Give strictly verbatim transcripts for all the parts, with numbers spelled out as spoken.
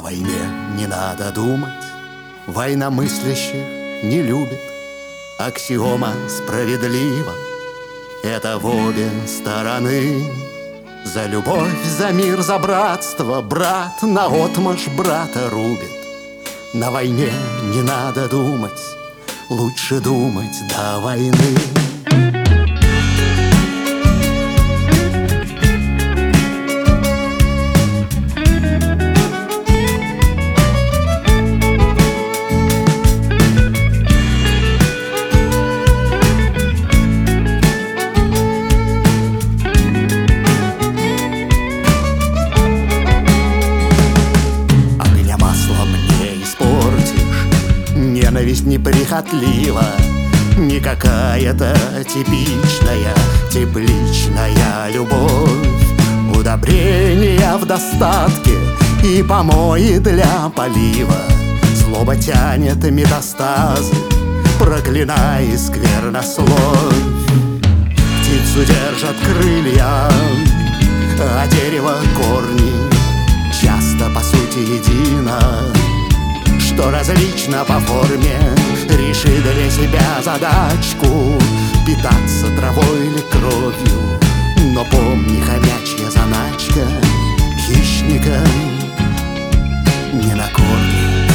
войне не надо думать, войномыслящих не любит. Аксиома справедлива, это в обе стороны. За любовь, за мир, за братство брат наотмашь брата рубит. На войне не надо думать, лучше думать до войны. Ненависть неприхотлива, не какая-то типичная, тепличная любовь. Удобрения в достатке и помои для полива. Злоба тянет метастазы, проклиная и сквернословь. Птицу держат крылья, а дерево корни часто по сути едино. Что различно по форме, реши для себя задачку: питаться травой или кровью. Но помни, хомячья заначка хищника не накормит.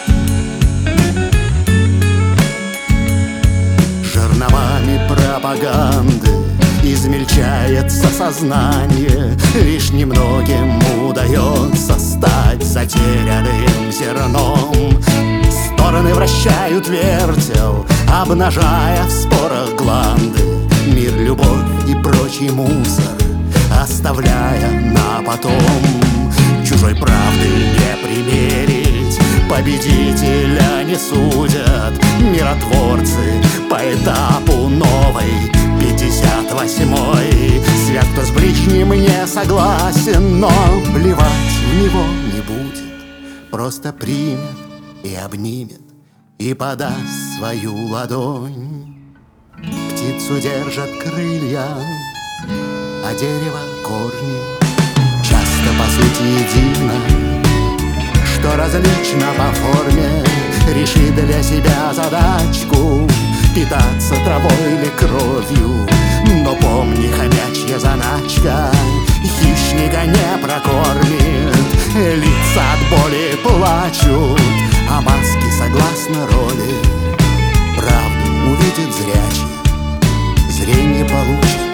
Жерновами пропаганды измельчается сознание, лишь немногим удается стать затерянным зерном. Стороны вращают вертел, обнажая в спорах гланды. Мир, любовь и прочий мусор оставляя на потом. Чужой правды не примерить, победителя не судят. Миротворцы по этапу новой пятьдесят восьмой. Свят, кто с ближним не согласен, но плевать в него не будет. Просто примет и обнимет, и подаст свою ладонь. Птицу держат крылья, а дерево корни часто по сути едино. Что различно по форме, реши для себя задачку: питаться травой или кровью. Но помни, хомячья заначка хищника не прокормит. Лица от боли плачут, а маски согласно роли. Правду увидит зрячий, зрение получит